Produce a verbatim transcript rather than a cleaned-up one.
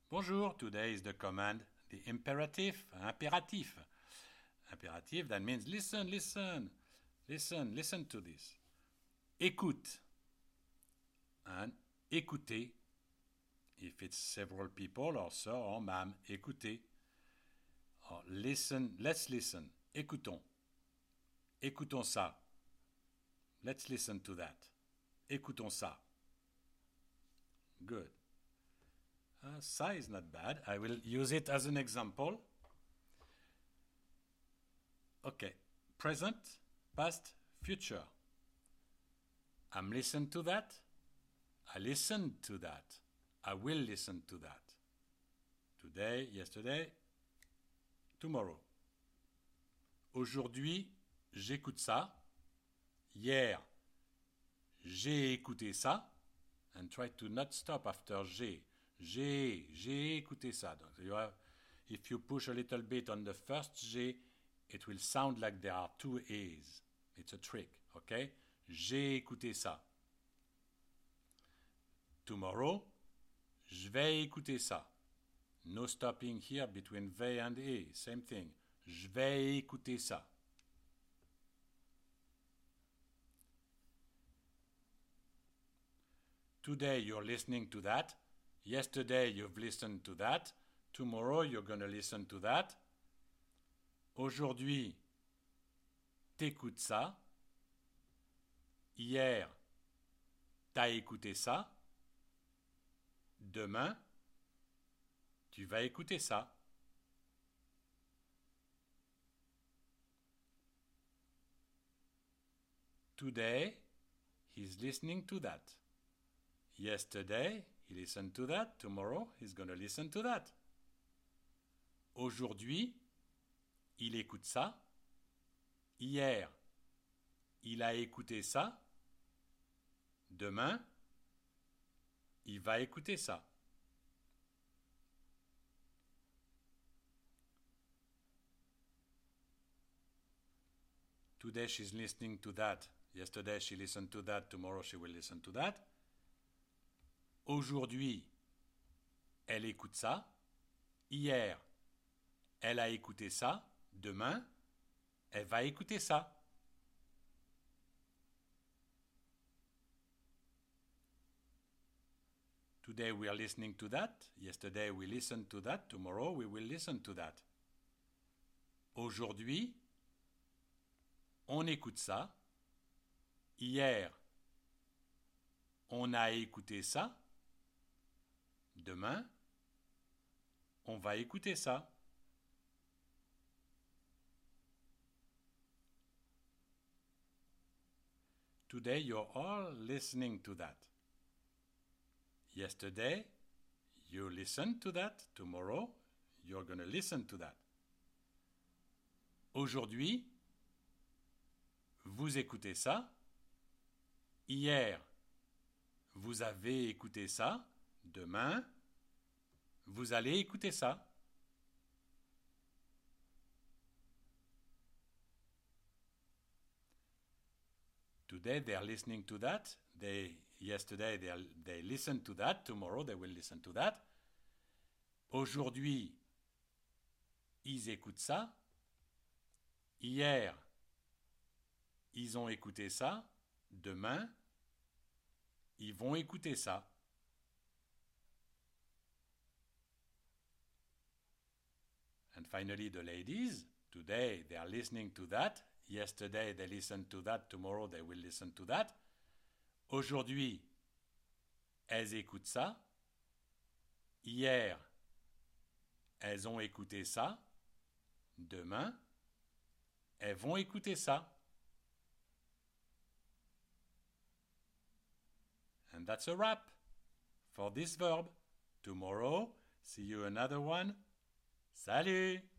Bonjour, today is the command, the imperative, impératif. Imperative, that means listen, listen, listen, listen to this. Écoute. And écoutez, if it's several people or sir or ma'am, écoutez. Or listen, let's listen. Écoutons. Écoutons ça. Let's listen to that. Écoutons ça. Good. Uh, ça is not bad. I will use it as an example. Okay. Present, past, future. I'm listening to that. I listened to that. I will listen to that. Today, yesterday, tomorrow. Aujourd'hui, j'écoute ça. Hier, j'ai écouté ça. And try to not stop after j'ai. J'ai, j'ai écouté ça. Donc, you have, if you push a little bit on the first j'ai, it will sound like there are two A's. It's a trick, okay? J'ai écouté ça. Tomorrow, je vais écouter ça. No stopping here between they and a. Same thing. Je vais écouter ça. Today you're listening to that. Yesterday you've listened to that. Tomorrow you're going to listen to that. Aujourd'hui, t'écoutes ça. Hier, t'as écouté ça. Demain, tu vas écouter ça. Today, he's listening to that. Yesterday, he listened to that. Tomorrow, he's going to listen to that. Aujourd'hui, il écoute ça. Hier, il a écouté ça. Demain, il va écouter ça. Today she's listening to that. Yesterday she listened to that. Tomorrow she will listen to that. Aujourd'hui, elle écoute ça. Hier, elle a écouté ça. Demain, elle va écouter ça. Today we are listening to that. Yesterday we listened to that. Tomorrow we will listen to that. Aujourd'hui, on écoute ça. Hier, on a écouté ça. Demain, on va écouter ça. Today you're all listening to that. Yesterday, you listened to that. Tomorrow, you're going to listen to that. Aujourd'hui, vous écoutez ça. Hier, vous avez écouté ça. Demain, vous allez écouter ça. Today they are listening to that. They yesterday they, are, they listened to that. Tomorrow they will listen to that. Aujourd'hui, ils écoutent ça. Hier, ils ont écouté ça. Demain, ils vont écouter ça. And finally, the ladies, today they are listening to that. Yesterday they listened to that. Tomorrow they will listen to that. Aujourd'hui, elles écoutent ça. Hier, elles ont écouté ça. Demain, elles vont écouter ça. And that's a wrap for this verb. Tomorrow, see you another one. Salut!